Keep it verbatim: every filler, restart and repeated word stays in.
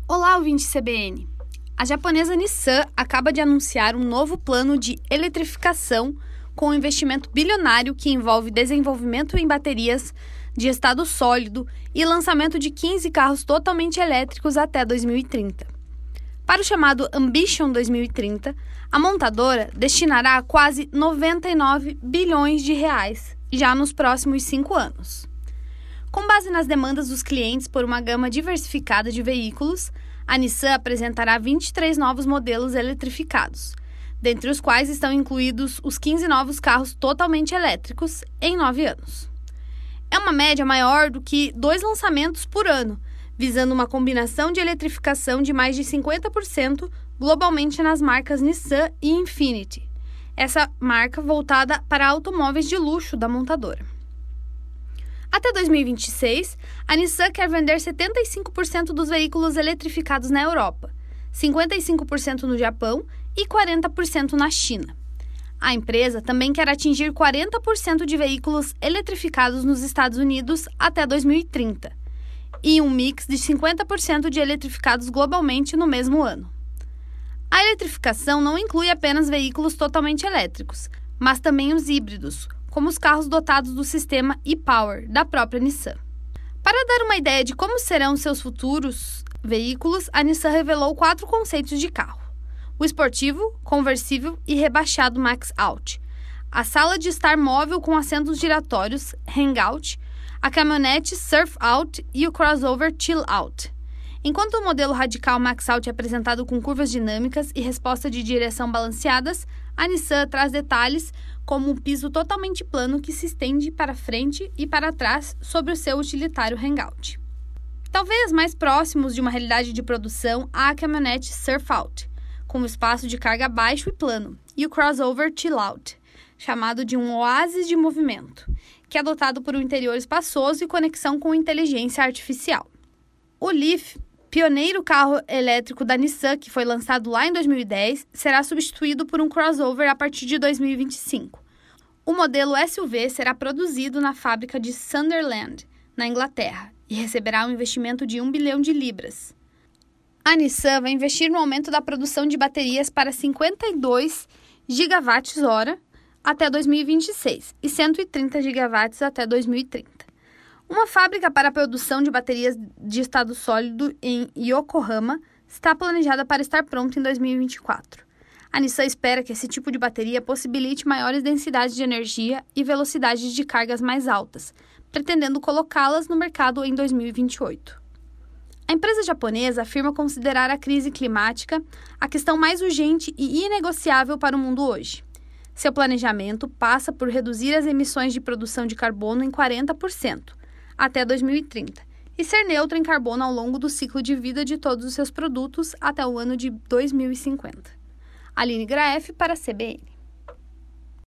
Olá, ouvinte C B N! A japonesa Nissan acaba de anunciar um novo plano de eletrificação com um investimento bilionário que envolve desenvolvimento em baterias de estado sólido e lançamento de quinze carros totalmente elétricos até dois mil e trinta. Para o chamado Ambition dois mil e trinta, a montadora destinará quase noventa e nove bilhões de reais já nos próximos cinco anos. Com base nas demandas dos clientes por uma gama diversificada de veículos, a Nissan apresentará vinte e três novos modelos eletrificados, dentre os quais estão incluídos os quinze novos carros totalmente elétricos em nove anos. É uma média maior do que dois lançamentos por ano, visando uma combinação de eletrificação de mais de cinquenta por cento globalmente nas marcas Nissan e Infiniti, essa marca voltada para automóveis de luxo da montadora. Até dois mil e vinte e seis, a Nissan quer vender setenta e cinco por cento dos veículos eletrificados na Europa, cinquenta e cinco por cento no Japão e quarenta por cento na China. A empresa também quer atingir quarenta por cento de veículos eletrificados nos Estados Unidos até dois mil e trinta, e um mix de cinquenta por cento de eletrificados globalmente no mesmo ano. A eletrificação não inclui apenas veículos totalmente elétricos, mas também os híbridos, como os carros dotados do sistema e-Power da própria Nissan. Para dar uma ideia de como serão seus futuros veículos, a Nissan revelou quatro conceitos de carro: o esportivo, conversível e rebaixado Max Out, a sala de estar móvel com assentos giratórios Hangout, a caminhonete Surf Out e o crossover Chill Out. Enquanto o modelo radical Max Out é apresentado com curvas dinâmicas e resposta de direção balanceadas, a Nissan traz detalhes como um piso totalmente plano que se estende para frente e para trás sobre o seu utilitário Hangout. Talvez mais próximos de uma realidade de produção há a caminhonete Surf Out, com um espaço de carga baixo e plano, e o crossover Chill Out, chamado de um oásis de movimento, que é dotado por um interior espaçoso e conexão com inteligência artificial. O Leaf, pioneiro carro elétrico da Nissan, que foi lançado lá em dois mil e dez, será substituído por um crossover a partir de dois mil e vinte e cinco. O modelo S U V será produzido na fábrica de Sunderland, na Inglaterra, e receberá um investimento de um bilhão de libras. A Nissan vai investir no aumento da produção de baterias para cinquenta e dois gigawatts-hora até dois mil e vinte e seis e cento e trinta gigawatts até dois mil e trinta. Uma fábrica para a produção de baterias de estado sólido em Yokohama está planejada para estar pronta em dois mil e vinte e quatro. A Nissan espera que esse tipo de bateria possibilite maiores densidades de energia e velocidades de cargas mais altas, pretendendo colocá-las no mercado em dois mil e vinte e oito. A empresa japonesa afirma considerar a crise climática a questão mais urgente e inegociável para o mundo hoje. Seu planejamento passa por reduzir as emissões de produção de carbono em quarenta por cento até dois mil e trinta e ser neutro em carbono ao longo do ciclo de vida de todos os seus produtos até o ano de dois mil e cinquenta. Aline Graef para a C B N.